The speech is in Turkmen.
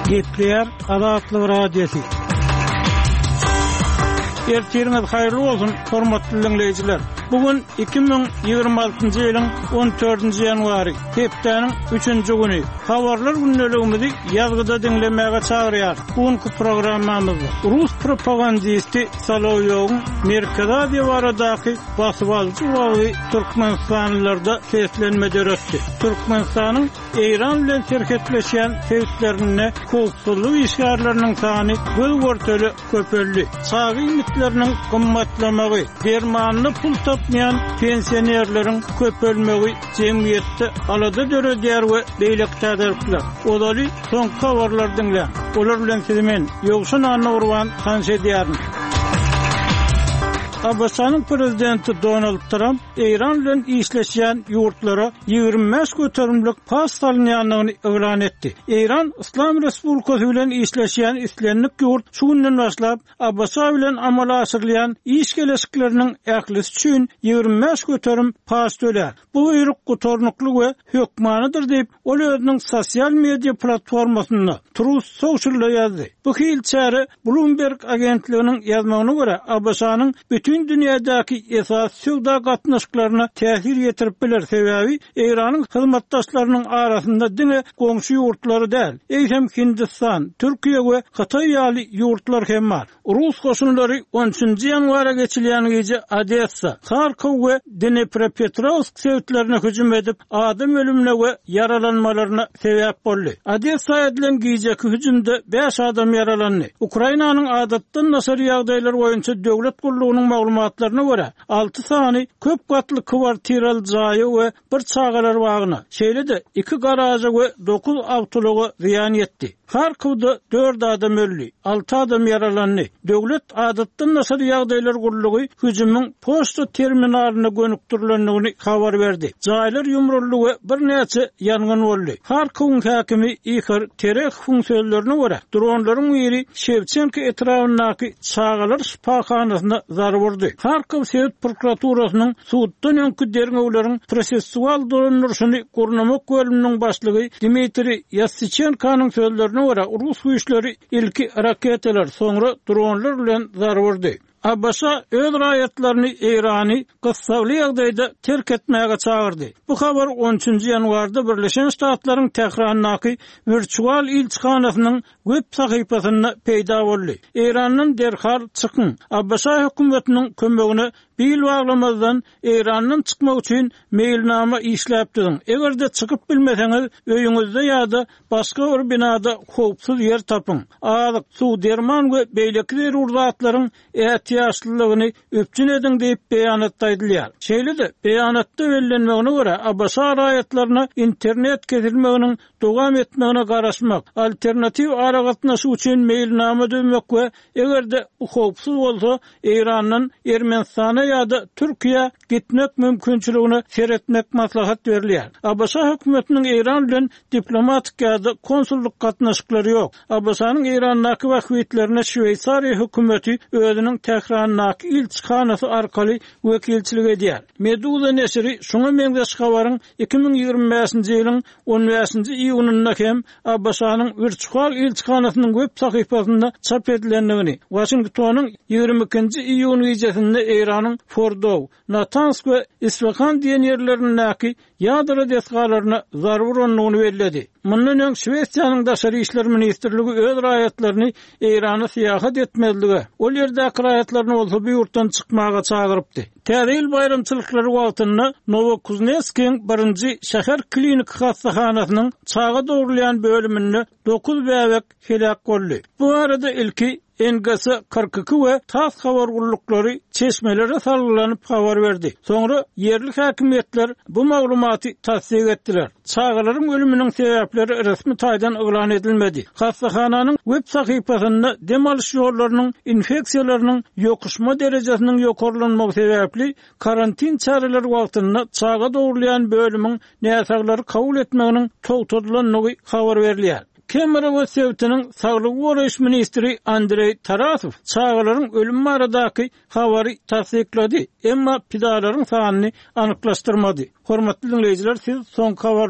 Gepler Adatlı Radyosu. Ertiriniz hayırlı olsun, hormatly dinleyijiler. Bugün 2026-njy ýylyň 14-nji ýanwary, hepdeniň 3-nji güni. Habarlar günnäligimizi ýazgyda dinlemäge çagyrýar. Bugünkü programmamyzda Rus propagandisti Solowyň Merkez Aziýa baradaky basbalçy we Türkmenistanlarda seslenme döretdi. Türkmenistanyň Eýran bilen serketleşýän seslerine kolsuzlyk işgärleriniň sany göz-görteli köpeldi. Çagy ümitleriniň gymmatlamagy, dermanly pul tapmayan pensionerlerin köpelmegi jemgyýetde alada döredýär we beýlek täderler. Olary soňky habarlar dinle. Olar bilen sizimen ýogşun anna urwan kanşa edýärin. Abasanyň prezidenti Donald Trump Eýran bilen işleşýän ýurtlara 25 göterimlik pas salynýanlygyny elan etdi. Eýran İslam Respublikasy bilen işleşýän islenlik ýurt şu günden başlap Abasa bilen amala asyrlayan iş gelekleriniň ählisi üçin 25 göterim pas töler. Bu ýuruk gutornukly we hökmanydyr diýip ol özüniň sosial media platformasynda Truth Social'da ýazdy. Bu hilçäre Bloomberg agentliginiň ýazmagyna görä Abasanyň bütün dünýädäki esas söwda gatnaşyklaryna täsir ýetirip biler sebäbi Eýranyň hyzmatdaşlarynyň arasynda diňe goňşy ýurtlary däl, eýsem Hindistan, Türkiýe we Hatay ýaly ýurtlar hem bar. Rus goşunlary 13-nji ýanwara geçilýän gece Odessa, Kharkiv we Dnepropetrovsk şäherlerine hüjüm edip adam ölümine we yaralanmalarına sebäp boldy. Odessa edilen geceki hüjümde 5 adam yaralandy. Ukrainanyň adatdan nasar ýagdaýlar boýunça döwlet gullugynyň maglumatlaryna görä 6 sany köp gatly kwartiral jaýy we bir çagalar bagyna, şeýle-de 2 garaja we 9 awtolugy ziýan ýetdi. Kharkivda 4 adam öldü, 6 adam yaralandy. Döwlet adatdan nasar ýagdaýlar gullugy hüjümüň poçta terminalyna gönükdirilendigini habar berdi. Jaýlar ýumruldy we bir näçe ýangyn boldy. Kharkiw häkimi Ihor Terek funksiýonlaryna görä dronlaryň biri Shevchenko etrafyndaky çagalar şifahanasyna zarar berdi. Kharkiw şäher prokuraturasynyň suwdan öňkü derňewleriň prosessual dronlaryny gurnamak bölüminiň başlygy Dmitri Yassichenko'nyň sözlerine göre Rus güýçleri ilki raketalar soňra dronlar bilen zarar berdi. Abasa öz raýatlaryny Eýrany gysgaly ýagdaýda terk etmäge çagyrdy. Bu habar 13-nji ýanwarda Birleşen Ştatlaryň Tehrandaky virtual ilçihanasynyň web sahypasynda peýda boldy. Eýranyň derhal çykyn. Abasa hökümetiniň kömegine bil baglamazdan Eýranyň çykmak üçin mailnama işläpdiň. Egerde çykyp bilmeseňiz, öýüňizde ýa-da başga bir binada howpsuz ýer tapyň. Azyk, suw, derman we beýleki urdatlaryň ýaşlylygyny öpçün edin diýip beýanatda edilýär. Şeýle-de beýanatda bellenmegine görä Abasa raýatlaryna internet kesilmeginiň dowam etmegine garaşmak, alternativ aragatnaşy üçin mailnama döwmek we egerde howpsuz bolsa Eýranyň Ermenistana ýa-da Türkiýe gitmek mümkinçiligini seretmek maslahat berilýär. Abasa hökümetiniň Eýran bilen diplomatik ýa-da konsulluk gatnaşyklary ýok. Abasanyň Eýrandaky wagtlerine Şweýsariýa hökümeti özüniň Tehrandaky ilçihanasy arkaly wekilçilik edýär. Meduza nesiri şoňa meňzeş habaryň 2025-nji ýylyň 15-nji iýunynda hem Abasanyň virtual ilçihanasynyň web sahypasynda çap edilendigini, Washingtonyň 22-nji iýun gecesinde Eýranyň Fordow, Natansk we Isfahan diýen ýerlerindäki ýadro desgalaryna zarar berýändigini bellädi. Mundan öň Şweýsariýanyň daşary işler ministrligi öz raýatlaryny Eýrana syýahat etmezligi, ol ýerdäki raýatlaryny bolsa bu ýurtdan çykmaga çagyrypdy. Täze bayramçylyklary wagtynda Novokuznetskiň 1-nji şäher klinik hasthanasynyň çaga dogurlayan bölüminde 9 bäbek helak boldy. Bu arada ilki Engası 42 we tas habar gullukları çeşmelere salgylanyp habar berdi. Soňra yerli häkimetler bu maglumaty tasdik etdiler. Çağalaryň ölüminiň sebäpleri resmi taýdan elan edilmedi. Hastahananyň web sahypasynda dem alyş ýollarynyň infeksiýalarynyň ýokuşma derejesiniň ýokarlanmagy sebäpli karantin çareleri wagtynda çaga dogurlayan bölümiň näsaglary kabul etmeginiň togtadylanmagy habar berilýär. Kemera we Sewtiniň saglyk goraýyş ministri Andrey Tarasov çağalaryň ölüm baradaky habary tasdiklady, emma pidalaryň sanyny anyklaşdyrmady. Hormatly dinleýijiler, siz soňky